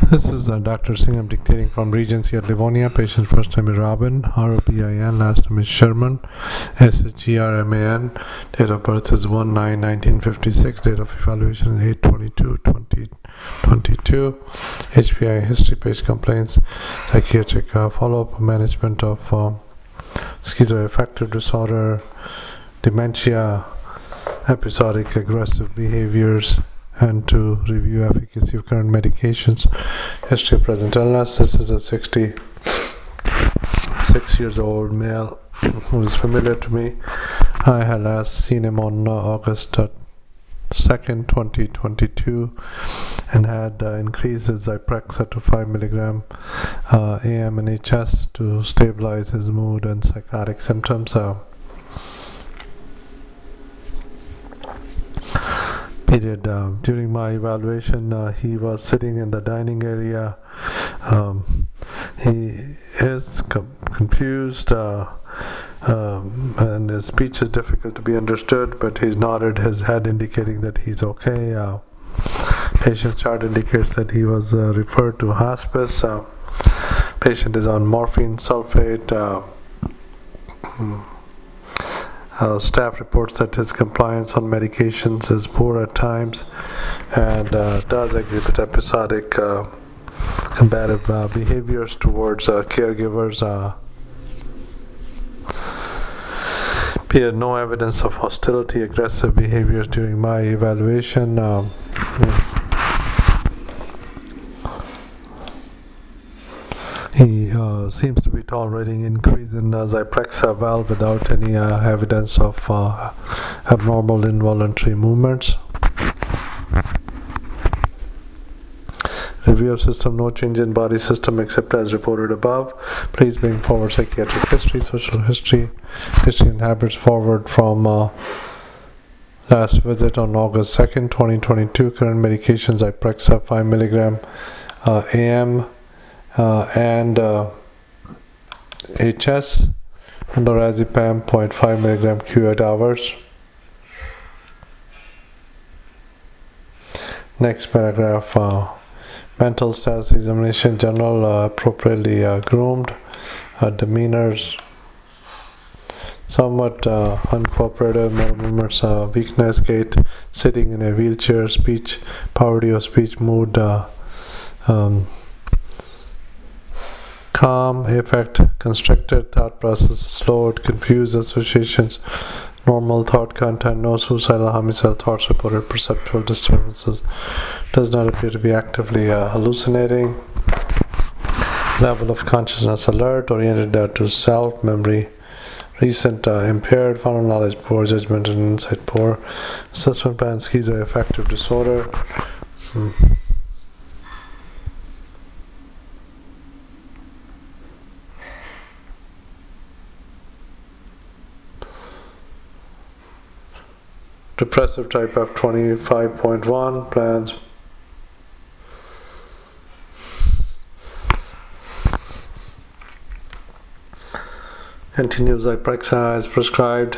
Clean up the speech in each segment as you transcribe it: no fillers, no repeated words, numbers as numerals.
This is Dr. Singh. I'm dictating from Regency at Livonia. Patient first name is Robin, Robin, last name is Sherman, Sherman. Date of birth is 1/9/1956. Date of evaluation is 8/22/2022. HPI history, page complaints, psychiatric follow-up, management of schizoaffective disorder, dementia, episodic aggressive behaviors, and to review efficacy of current medications, history of present illness. This is a 66 years old male who is familiar to me. I had last seen him on August 2nd, 2022, and had increased his Zyprexa to 5 mg AM and HS to stabilize his mood and psychotic symptoms. During my evaluation, he was sitting in the dining area. He is confused, and his speech is difficult to be understood, but he's nodded his head indicating that he's okay. Patient's chart indicates that he was referred to hospice. Patient is on morphine sulfate. Staff reports that his compliance on medications is poor at times and does exhibit episodic combative behaviors towards caregivers. Appeared no evidence of hostility, aggressive behaviors during my evaluation. He seems to be tolerating increase in Zyprexa well without any evidence of abnormal involuntary movements. Review of system: no change in body system except as reported above. Please bring forward psychiatric history, social history, and habits forward from last visit on August 2nd, 2022. Current medications: Zyprexa 5 mg AM and HS, and lorazepam 0.5 mg Q8 hours. Next paragraph: mental status examination, general, appropriately groomed, demeanors somewhat uncooperative, motor movements, weakness, gait, sitting in a wheelchair, speech, poverty of speech, mood, calm, affect, constricted, thought process, slowed, confused, associations, normal thought content, no suicidal, homicidal thoughts reported, perceptual disturbances, does not appear to be actively hallucinating, level of consciousness alert, oriented to self, memory recent, impaired, final knowledge poor, judgment and insight poor, assessment plan schizoaffective disorder. Depressive type F25.1 plans. Continues Zyprexa as prescribed.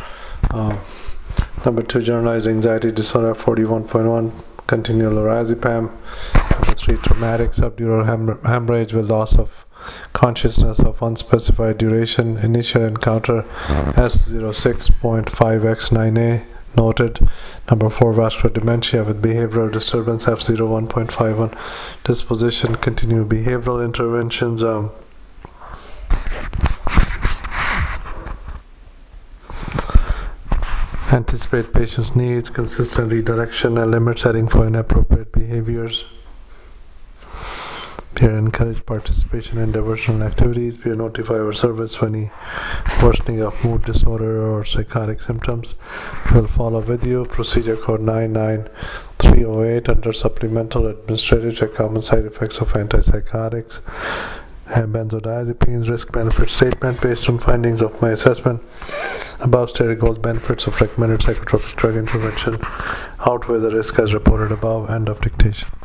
Number 2, generalized anxiety disorder 41.1. Continue lorazepam. Number 3, traumatic subdural hemorrhage with loss of consciousness of unspecified duration. Initial encounter S06.5x9A noted. Number 4, vascular dementia with behavioral disturbance F01.51. Disposition, continue behavioral interventions. Anticipate patient's needs, consistent redirection and limit setting for inappropriate behaviors. Peer encourage participation in diversional activities. Peer notify our service for any worsening of mood disorder or psychotic symptoms. Will follow with you. Procedure code 99308 under supplemental administrative. Check common side effects of antipsychotics and benzodiazepines. Risk benefit statement based on findings of my assessment. Above stated goals, benefits of recommended psychotropic drug intervention outweigh the risk as reported above. End of dictation.